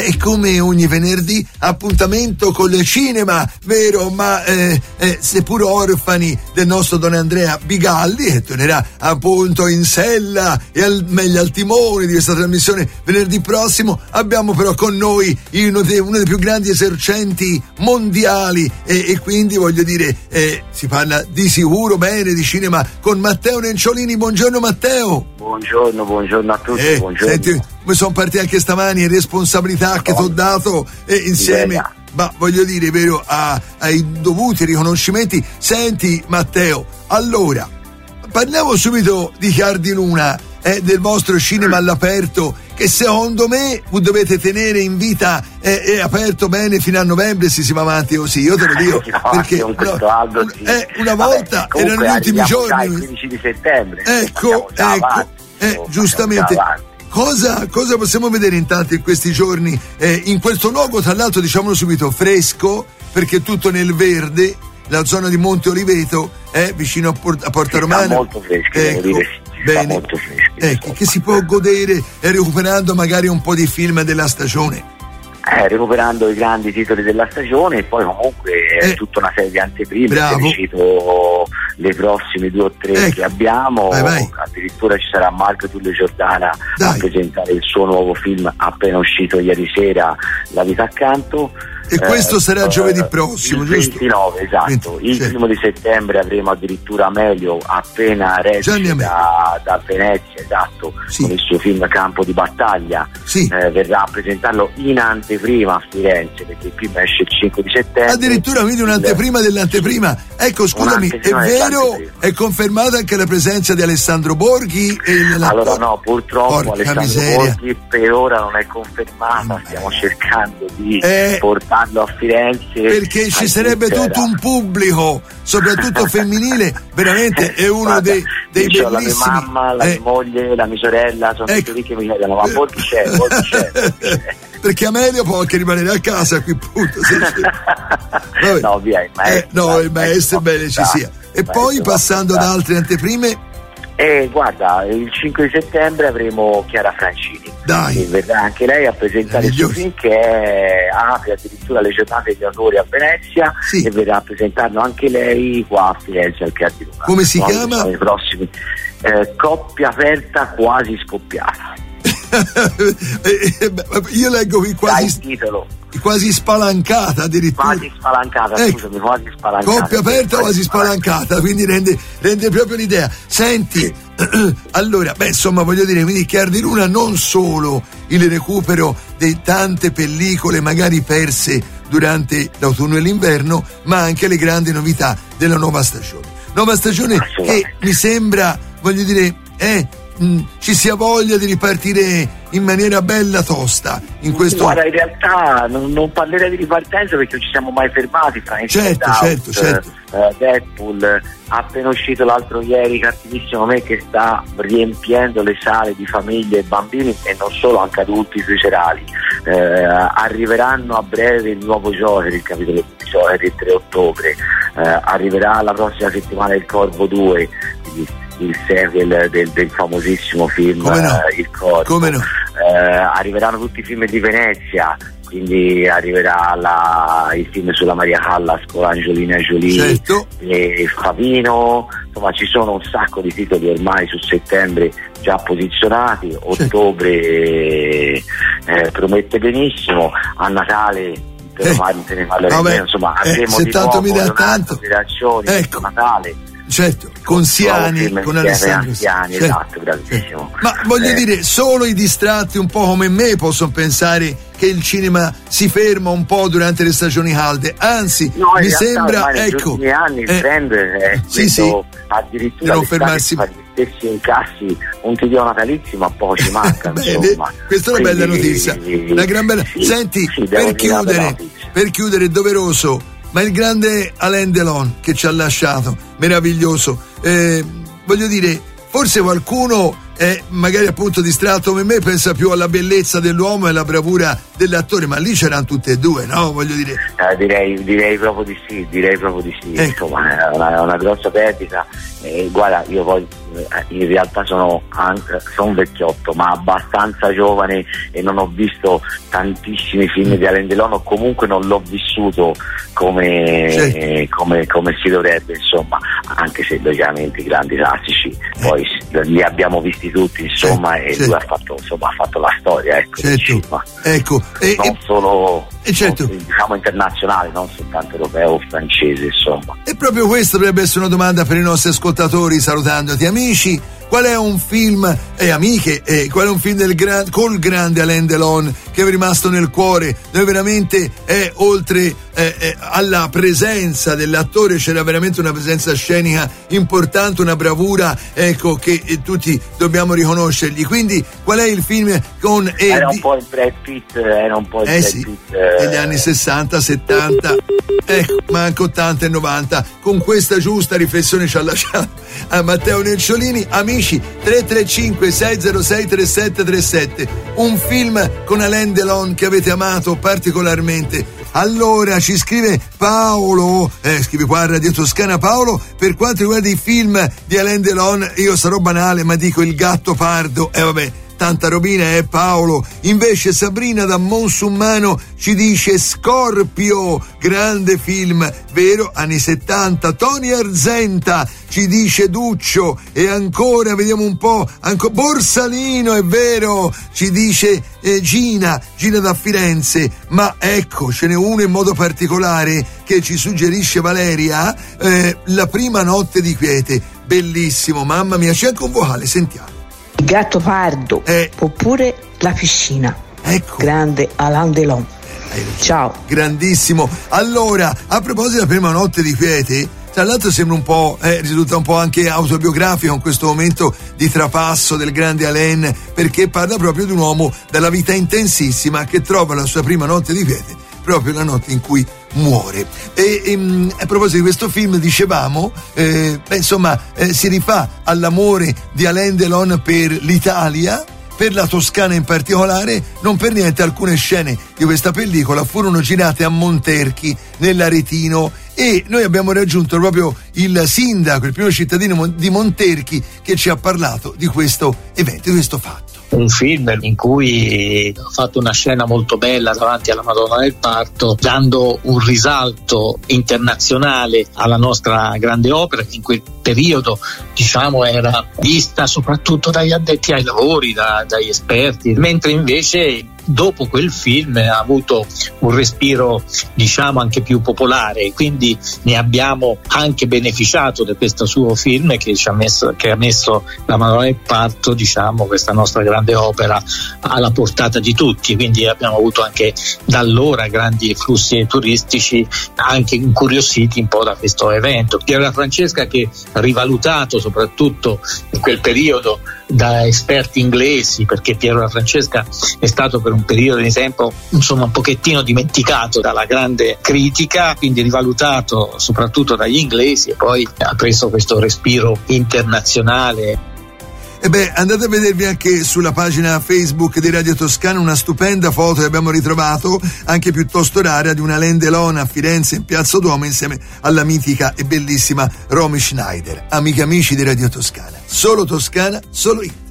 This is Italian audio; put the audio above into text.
E come ogni venerdì, appuntamento con il cinema, vero? Ma seppur orfani del nostro Don Andrea Bigalli, che tornerà appunto in sella e meglio al timone di questa trasmissione venerdì prossimo, abbiamo però con noi uno dei più grandi esercenti mondiali e quindi voglio dire, si parla di sicuro bene di cinema con Matteo Nenciolini. Buongiorno Matteo. Buongiorno a tutti. Buongiorno. Senti, mi sono partiti anche stamani e responsabilità che ti ho dato insieme, ma voglio dire, vero, ai dovuti riconoscimenti. Senti Matteo, allora parliamo subito di Chiar di Luna, del vostro cinema all'aperto, che secondo me voi dovete tenere in vita e aperto bene fino a novembre, se si va avanti così, io te lo dico, perché una volta erano gli ultimi giorni, il 15 di settembre, ecco, giustamente. Cosa possiamo vedere intanto in questi giorni in questo luogo, tra l'altro diciamolo subito, fresco, perché tutto nel verde, la zona di Monte Oliveto, vicino a Porta Romana, molto fresco, bene, molto fresco, che si può godere recuperando magari un po' di film della stagione. Recuperando i grandi titoli della stagione, e poi comunque tutta una serie di anteprime. Bravo. Cito le prossime 2 o 3 che abbiamo. Vai. Addirittura ci sarà Marco Tullio Giordana a presentare il suo nuovo film appena uscito ieri sera, La vita accanto. E questo sarà giovedì prossimo, il giusto? 29, esatto. Il 1 di settembre avremo addirittura Amelio appena reduce da Venezia, esatto, con il suo film Campo di battaglia. Verrà a presentarlo in anteprima a Firenze, perché il film esce il 5 di settembre. Addirittura vedi un'anteprima dell'anteprima. Ecco, scusami, è vero? È confermata anche la presenza di Alessandro Borghi? Allora no, purtroppo Alessandro Borghi per ora non è confermata, stiamo cercando di portare a Firenze, perché ci sarebbe tutto un pubblico, soprattutto femminile, veramente è uno dei bellissimi. La mia mamma, la mia moglie, la mia sorella sono tutti lì che mi chiedono: ma Borghi c'è? Perché Amelio può anche rimanere a casa qui, punto. No, via, il maestro è bene ci sia. E poi passando ad altre anteprime, guarda, il 5 di settembre avremo Chiara Francini, che verrà anche lei a presentare il suo film, che apre addirittura le giornate degli onori a Venezia, e verrà a presentarlo anche lei qua a Firenze al Chiar di Luna. Come si chiama? I prossimi Coppia aperta quasi scoppiata. Io leggo qui quasi spalancata, addirittura. Quasi spalancata, scusami, quasi spalancata. Coppia aperta, quasi spalancata, quindi rende proprio l'idea. Senti, allora, insomma, voglio dire, quindi Chiar di Luna non solo il recupero di tante pellicole magari perse durante l'autunno e l'inverno, ma anche le grandi novità della nuova stagione. Nuova stagione che mi sembra, voglio dire, ci sia voglia di ripartire in maniera bella tosta in questo. Guarda, in realtà non parlerei di ripartenza perché non ci siamo mai fermati. Certo. Deadpool, appena uscito l'altro ieri, Cattivissimo me, che sta riempiendo le sale di famiglie e bambini, e non solo, anche adulti sui serali. Arriveranno a breve il nuovo Joker, il capitolo di Joker, il 3 ottobre. Arriverà la prossima settimana il Corvo 2, il sequel del famosissimo film Il Corvo. Come no? Arriveranno tutti i film di Venezia, quindi arriverà il film sulla Maria Callas con Angelina Jolie, e Favino, insomma ci sono un sacco di titoli ormai su settembre già posizionati. Ottobre promette benissimo, a Natale te ne parleremo, insomma avremo di nuovo Leonardo Reazioni, ecco, Natale. Certo, con Siani, con Alessandro Siani, esatto, bravissimo. Ma voglio dire, solo i distratti un po' come me possono pensare che il cinema si ferma un po' durante le stagioni calde, anzi mi sembra, negli ultimi anni il trend è addirittura non fermarsi gli stessi incassi un titolo natalizio, ma poco ci manca. Questa è una bella notizia, una gran bella. Senti, per chiudere è doveroso, ma il grande Alain Delon che ci ha lasciato, meraviglioso, voglio dire, forse qualcuno è magari appunto distratto come me, pensa più alla bellezza dell'uomo e alla bravura dell'attore, ma lì c'erano tutte e due, no? Voglio dire. Direi proprio di sì, Insomma, è una grossa perdita. Guarda, io poi in realtà sono vecchiotto, ma abbastanza giovane, e non ho visto tantissimi film di Alain Delon, o comunque non l'ho vissuto come si dovrebbe, insomma, anche se logicamente i grandi classici poi li abbiamo visti tutti, insomma, e lui ha fatto la storia, ecco, non solo diciamo internazionale, non soltanto europeo o francese, insomma. E proprio questa dovrebbe essere una domanda per i nostri ascoltatori, salutandoti. Amici, qual è un film, e amiche, qual è un film col grande Alain Delon che è rimasto nel cuore, dove veramente oltre alla presenza dell'attore c'era veramente una presenza scenica importante, una bravura, ecco, che tutti dobbiamo riconoscergli. Quindi qual è il film con era un po' il Brad Pitt, negli anni 60, 70, ma anche 80 e 90. Con questa giusta riflessione ci ha lasciato a Matteo Nerciolini. Amici, 335 606 3737, un film con Alain Delon che avete amato particolarmente. Allora ci scrive Paolo, scrive qua a Radio Toscana Paolo: per quanto riguarda i film di Alain Delon, io sarò banale ma dico Il Gattopardo. Vabbè, tanta robina, Paolo. Invece Sabrina da Monsummano ci dice Scorpio, grande film, vero, anni 70. Tony Arzenta ci dice Duccio, e ancora vediamo un po', Borsalino, è vero, ci dice Gina da Firenze. Ma ecco, ce n'è uno in modo particolare che ci suggerisce Valeria, La prima notte di quiete, bellissimo, mamma mia, c'è anche un vocale, sentiamo. Il Gattopardo, oppure La piscina. Ecco. Grande Alain Delon. Ciao. Grandissimo. Allora, a proposito della prima notte di quiete, tra l'altro sembra un po', risulta un po' anche autobiografico in questo momento di trapasso del grande Alain, perché parla proprio di un uomo dalla vita intensissima che trova la sua prima notte di quiete proprio la notte in cui muore. A proposito di questo film, dicevamo, si rifà all'amore di Alain Delon per l'Italia, per la Toscana in particolare. Non per niente alcune scene di questa pellicola furono girate a Monterchi, nell'Aretino, e noi abbiamo raggiunto proprio il sindaco, il primo cittadino di Monterchi, che ci ha parlato di questo evento, di questo fatto. Un film in cui ho fatto una scena molto bella davanti alla Madonna del Parto, dando un risalto internazionale alla nostra grande opera, che in quel periodo, diciamo, era vista soprattutto dagli addetti ai lavori, dagli esperti, mentre invece dopo quel film ha avuto un respiro, diciamo, anche più popolare, quindi ne abbiamo anche beneficiato di questo suo film che ha messo la Madonna del Parto, diciamo, questa nostra grande opera, alla portata di tutti. Quindi abbiamo avuto anche da allora grandi flussi turistici, anche incuriositi un po' da questo evento. Piero La Francesca, che rivalutato soprattutto in quel periodo da esperti inglesi, perché Piero La Francesca è stato per un periodo di tempo, insomma, un pochettino dimenticato dalla grande critica, quindi rivalutato soprattutto dagli inglesi, e poi ha preso questo respiro internazionale. Andate a vedervi anche sulla pagina Facebook di Radio Toscana una stupenda foto che abbiamo ritrovato, anche piuttosto rara, di una Alain Delon a Firenze in Piazza Duomo insieme alla mitica e bellissima Romy Schneider. Amiche e amici di Radio Toscana, solo Toscana, solo io.